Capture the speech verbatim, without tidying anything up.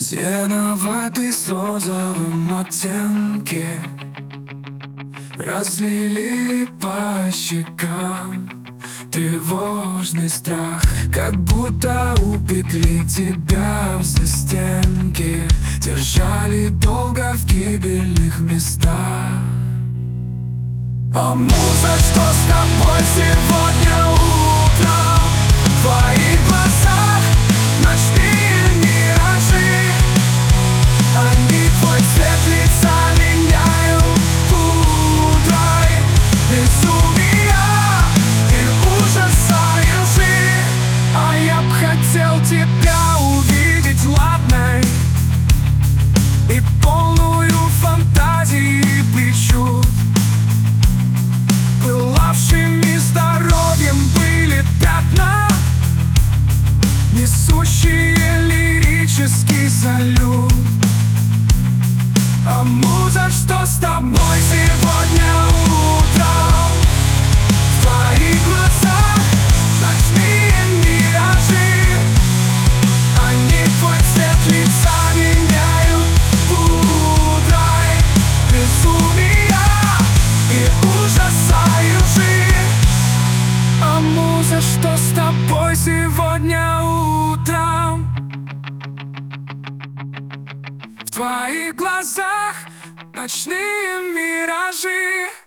Зеленоватый с розовым оттенке разлили по щекам. Тревожный страх, как будто упекли тебя в застенки, держали долго в гибельных местах. О, муза, что с тобой сегодня утром? В твоих глазах ночные миражи, они твой цвет лица меняют пудрой. Безумия и ужаса и лжи, а я б хотел тебя увидеть ладной и полную фантазии причуд. Пылавшими здоровьем были пятна, несущие лирический салют. А муза, что с тобой сегодня утром? В твоих глазах ночные миражи, они твой цвет лица меняют пудрой. Безумия и ужаса и лжи. А муза, что с тобой сегодня утром? В твоих глазах ночные миражи.